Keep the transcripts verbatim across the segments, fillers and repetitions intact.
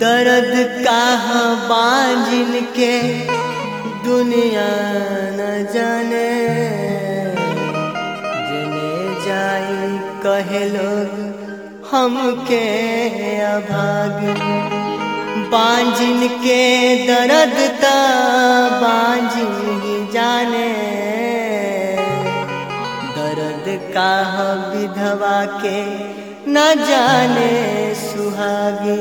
दर्द कहाँ बांझिन के दुनिया न जाने, जने जाई कहे लोग हमके अभागी। बांझिन के दर्द ता बांझिन ही जाने, दर्द कहाँ विधवा के न जाने सुहागी।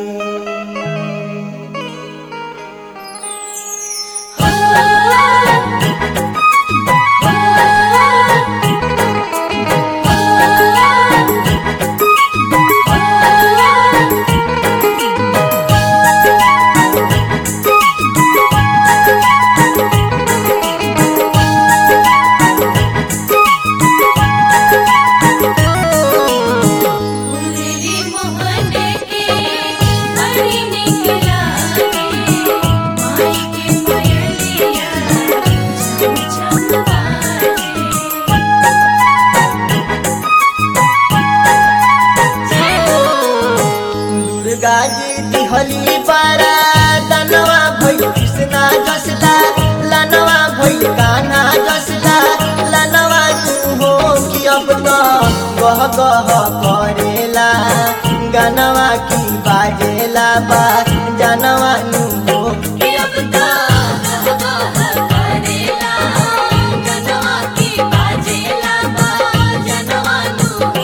गाजी दिहली बारा दनवा भई कृष्णा जसला, लनवा भई कान्हा जसला। लनवा तू हो कि अब तो गह गह करेला, गनवा की बाजेला बा जनवा नू हो कि अब तो गह गह करेला, गनवा की बाजेला बा जनवा नू हो।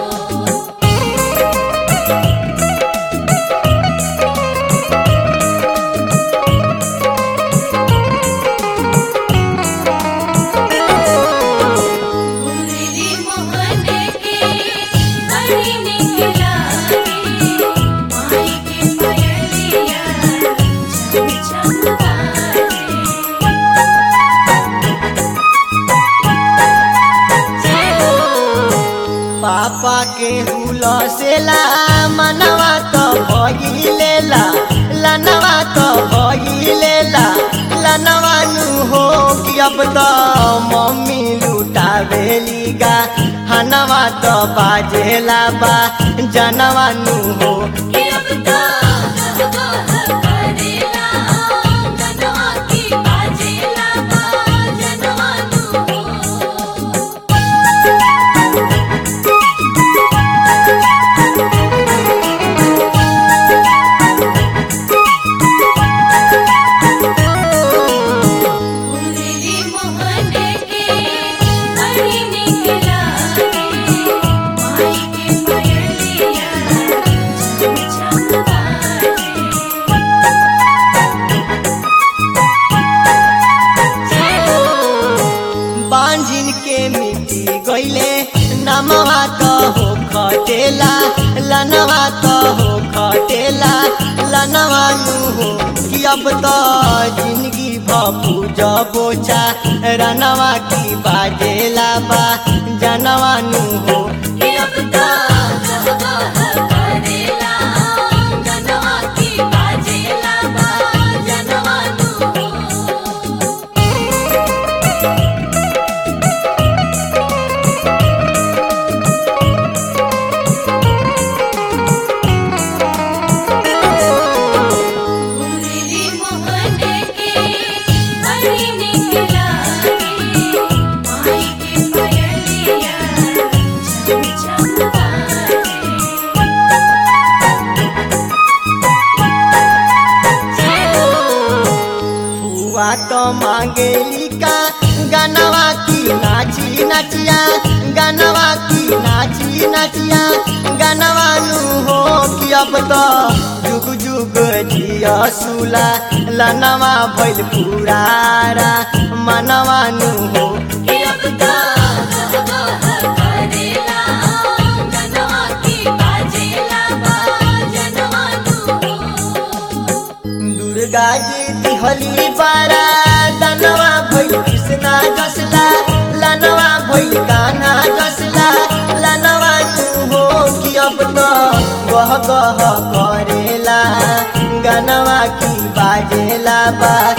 पापा के हुलसेला मनवा तो भइलेला, लनवा तो भइलेला। लनवा नू हो कि अब तो मम्मी लुटावेली गा, हनवा तो बाजेला बा जनवा नू हो कि अब तो गईले नमवा तो हो खटेला, लनवा तो हो खटेला। लनवा नू हो कि अब तो जिंदगी भूजा बोचा, रनवा की बाजेला बा जनवा नू हो कि अब तो तो मांगेली का गनवा की नाची नचिया, गनवा की नाची नचिया। गनवा नू हो कि अब तो जुग जुग जिया सुला, लनवा भइल पुरारा मनवा नू हो कि अब तो दुर्गा जी दिहली बारा दनवा भई कृष्णा जसला, लनवा भई कान्हा जसला। लनवा तू हो कि अब तो गह गह करेला, गनवा की बाजेला बा